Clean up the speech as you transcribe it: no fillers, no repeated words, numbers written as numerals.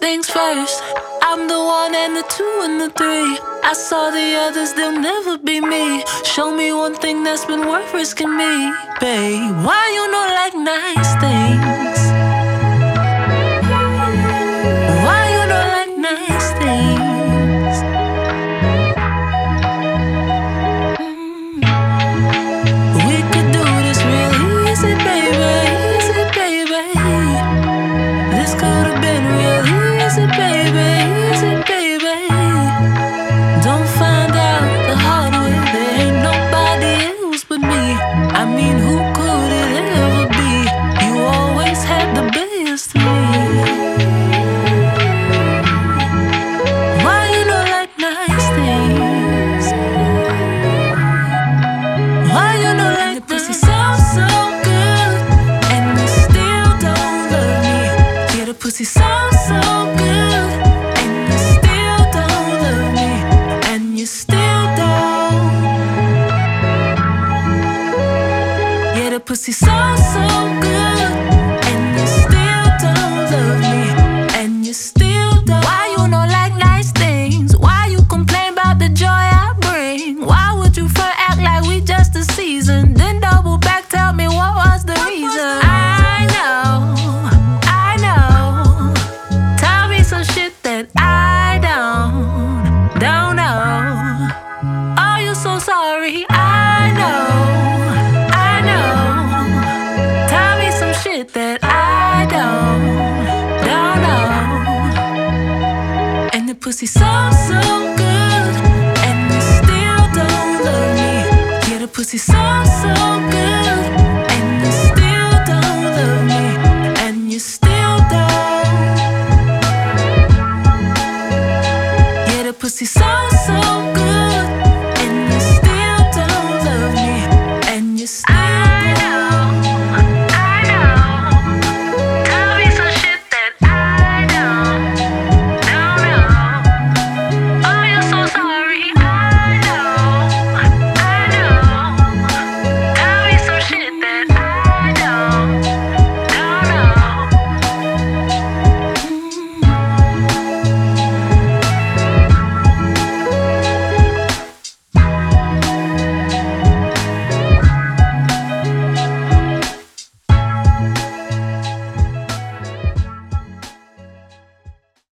things first. I'm the one and the two and the three. I saw the others, they'll never be me. Show me one thing that's been worth risking me, babe. Why you not like nice things? Why you not like nice things? We could do this real easy, baby. Easy, baby. This could have been real easy, baby. Easy, baby. Don't find out the hard way. There ain't nobody else but me. I mean, who could it ever be? You always had the best of me. Why you not like nice things? Why you not like the pussy sounds so good and you still don't love me? Yeah, the pussy sounds so good and you still don't love me, and you still don't. Yeah, the pussy sounds so good and you still don't love me, and you still don't. Why you not like nice things? Why you complain about the joy I bring? Why would you front act like we just a season, then double back, tell me what was the reason? I know. Tell me some shit that I don't know. Are you so sorry? I know. Tell me some shit that I don't know. And the pussy sounds so good and you still don't love me. Yeah, the pussy sounds so good and you still don't love me, and you still don't. Yeah, the pussy sounds